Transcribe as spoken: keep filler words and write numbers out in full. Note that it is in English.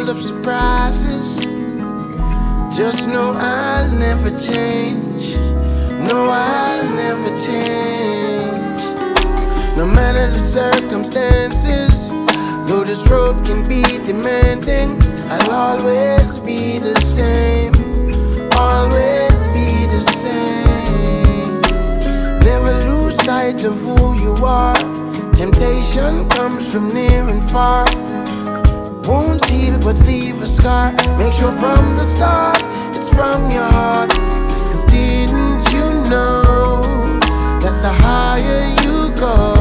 full of surprises. Just know I'll never change. No, I'll never change. No matter the circumstances, though this road can be demanding, I'll always be the same. Always be the same. Never lose sight of who you are. Temptation comes from near and far. Wounds heal but leave a scar. Make sure from the start it's from your heart. 'Cause didn't you know that the higher you go,